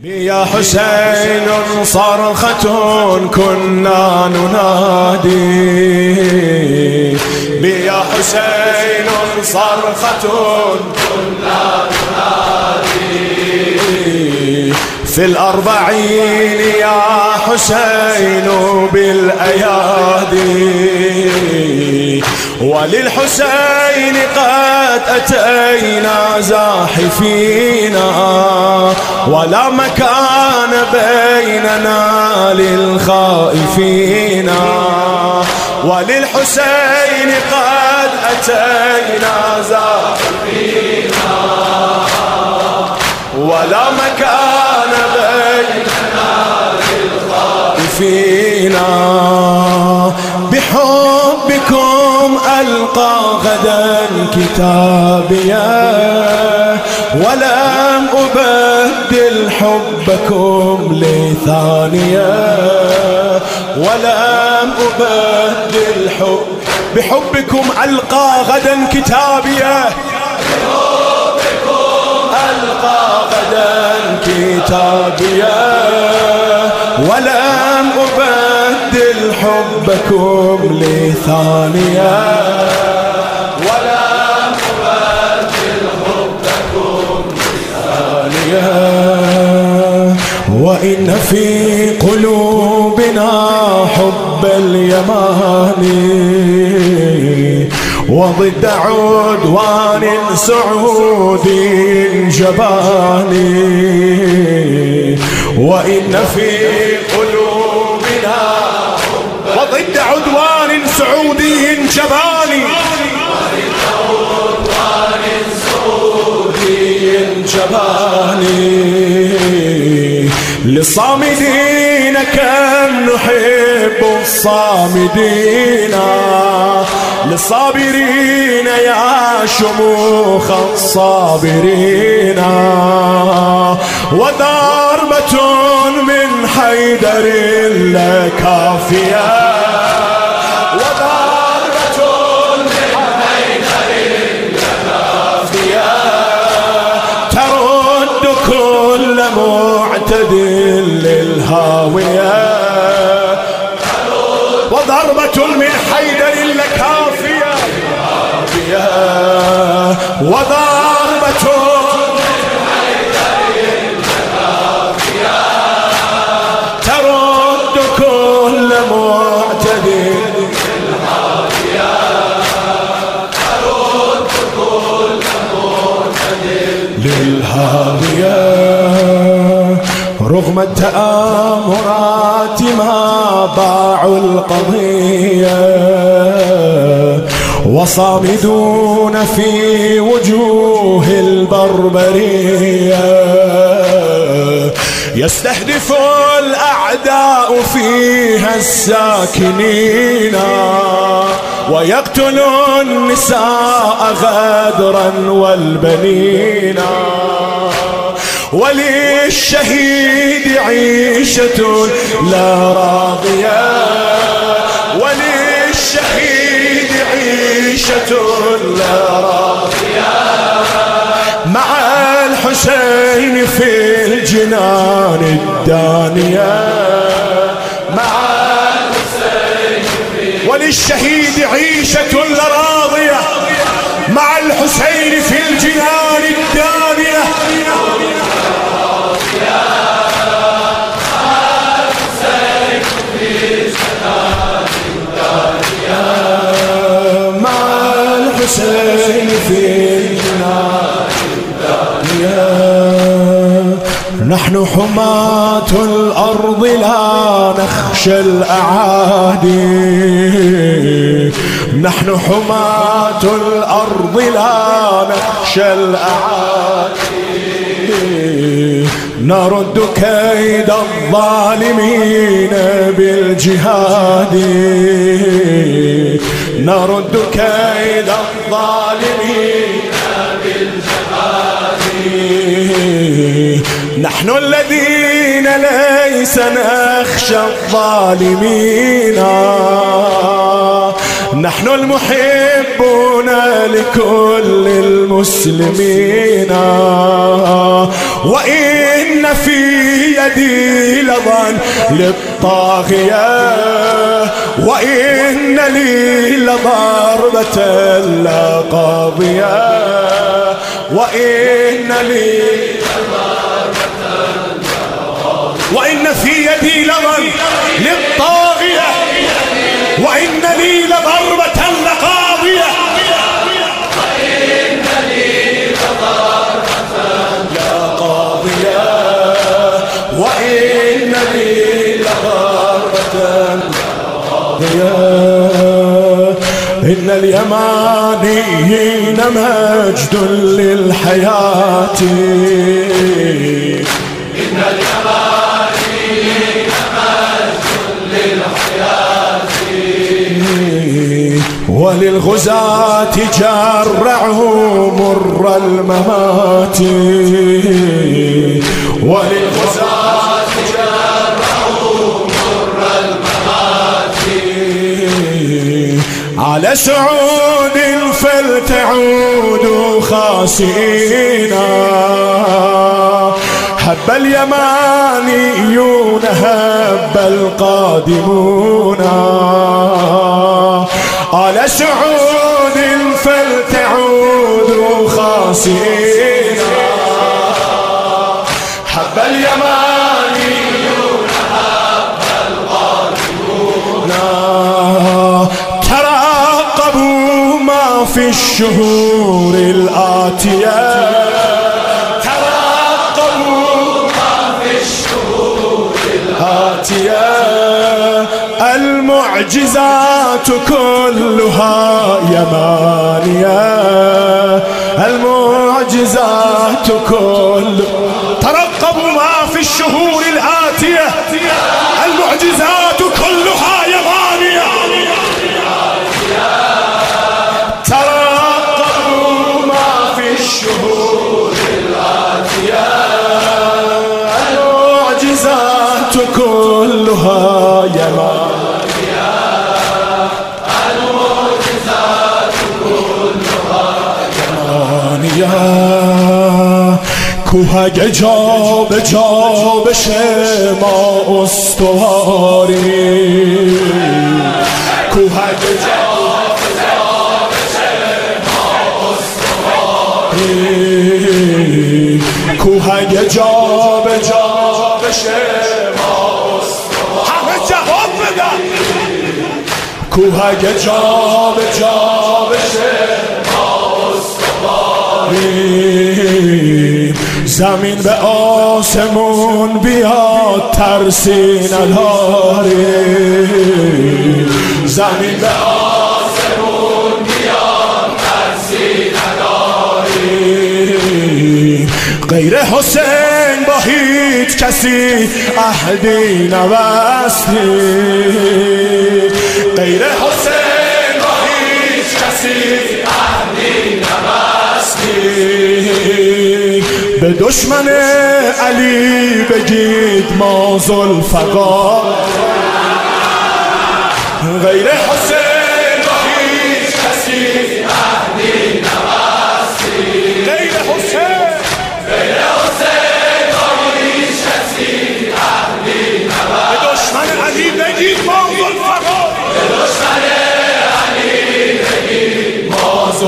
يا حسين صرخة كنا ننادي، يا حسين صرخة كنا ننادي، في الأربعين يا حسين بالأيادي، وللحسين قد أتينا زاحفينا، ولا مكان بيننا للخائفين، وللحسين قد أتينا زاحفينا، ولا مكان بيننا للخائفين، بحبكم ألقى غدا كتابيا، ولم أبدل حبكم لثانية، ولم أبدل بحبكم ألقى غدا كتابيا، ألقى غدا كتابيا، ولم أبدل حبكم لثانية، ولم أبدل حبكم لثانية، وإن في قلوبنا حب اليماني، وضد عدوان سعودي جباني، وإن في قلوبنا وضد عدوان سعودي جباني، وضد عدوان سعودي جباني، للصامدين كم نحب الصامدين، للصابرين يا شموخ الصابرين، وضربة من حيدر لكافية، وضربة من حيدر لكافية، ترد كل معتد للهاوية، وضربة من حيدر لكافية، وضربة من حيدر لكافية، ترد كل معتد للهاوية، ترد كل معتد للهاوية، رغم التآمرات ما باعوا القضية، وصامدون في وجوه البربرية، يستهدف الأعداء فيها الساكنين، ويقتل النساء غدرا والبنين، وللشهيد عيشة لا راضية، وللشهيد عيشة لا راضية، مع الحسين في الجنان الدانية، مع الحسين في وللشهيد عيشة لا راضية، مع الحسين في الجنان الدانية، الحسين في الجنان الدانية، نحن حماة الأرض لا نخشى الأعادي، نحن حماة الأرض لا نخشى الأعادي، نرد كيد الظالمين بالجهاد، نرد كيد الظالمين بالجهاد، نحن الذين ليس نخشى الظالمين، نحن المحبون لكل المسلمين، وإن في يدي لظى للطاغية، وإن لي لضربة لا قاضية، وإن لي وإن في يدي لظى للطاغية، وإن لي لضربة لقاضية، وإن لي لضربة لقاضية، وإن لي لضربة لقاضية. إن اليمانيين مجد للحياة، إن اليمانيين مجد للحياة، وللغزاة جرعوا مر الممات، وللغزاة جرعوا مر الممات، على سعود فلتعودوا خاسئين، هب اليمانيون هب القادمون، على سعود فلتعودوا خاسئين، هب اليمانيون هب القادمون، ترقبوا ما في الشهور الآتية، المعجزات كلها يمانية، المعجزات ترقبوا ما في الشهور الآتية، المعجزات كلها يمانية، ترقبوا ما في الشهور الآتية، المعجزات كلها يمانية، کوه جا به جا بشه ما استواری، کوه جا به جا بشه ما استواری، کوه جا به جا بشه ما استواری، همه جواب بدن، کوه جا به جا بشه ما استواری، زمین به آسمون بیاد ترسی نداری، زمین به آسمون بیاد ترسی نداری، غیر حسین با هیچ کسی عهدی نبستی، غیر حسین با هیچ کسی عهدی نبستی، به دشمن علی بگید ما ذوالفقار، غیر حسین با هیچ کسی عهدی نبستی، غیر حسین با هیچ کسی عهدی نبستی، به دشمن علی بگید ما ذوالفقار، به دشمن علی بگید ما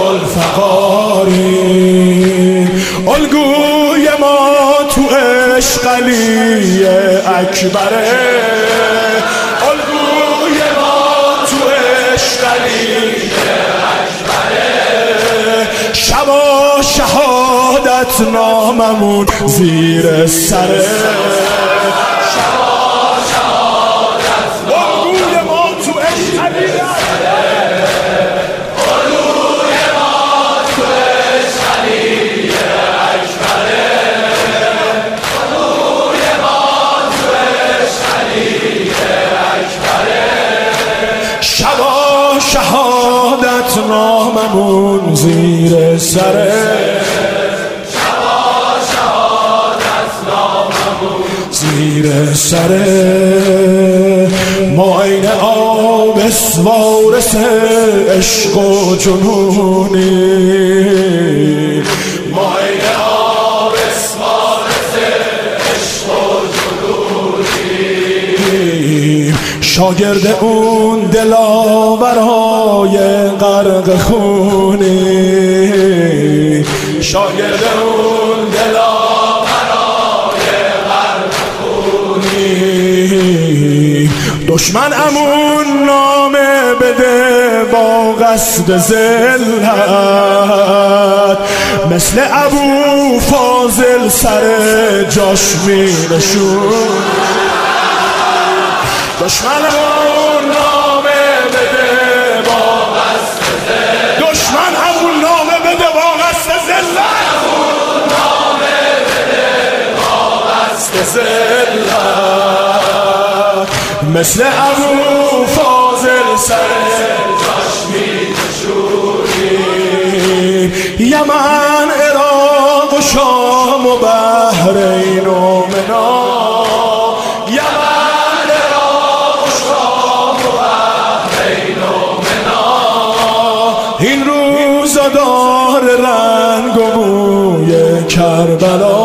ذوالفقاری، الگوی ما تو عشق علی اکبره، الگوی ما تو عشق علی اکبره، شبا شهادت ناممون زیر سره، شبا شهادت الگوی ما تو عشق علی شهادت ناممون زیر سره، شبا شهادت ناممون زیر سره، ما عین آب آبس وارث عشق و جنونی ما عین آبس وارث عشق و جنونی شاگرد اون دلاورای غرق خونی شاگرد اون دلاورای غرق خونی دشمن امون نامه بده با قصد ذلت مثل ابو فاضل سر جاش می نشون دشمن امون نامه بده با قصد ذلت دشمن امون نامه بده با قصد ذلت مثل ابو فاضل سر جاش می نشونی یمن عراق و شام و بحرین و منا یمن عراق و شام و بحرین و منا این روزا دار رنگ و بوی کربلا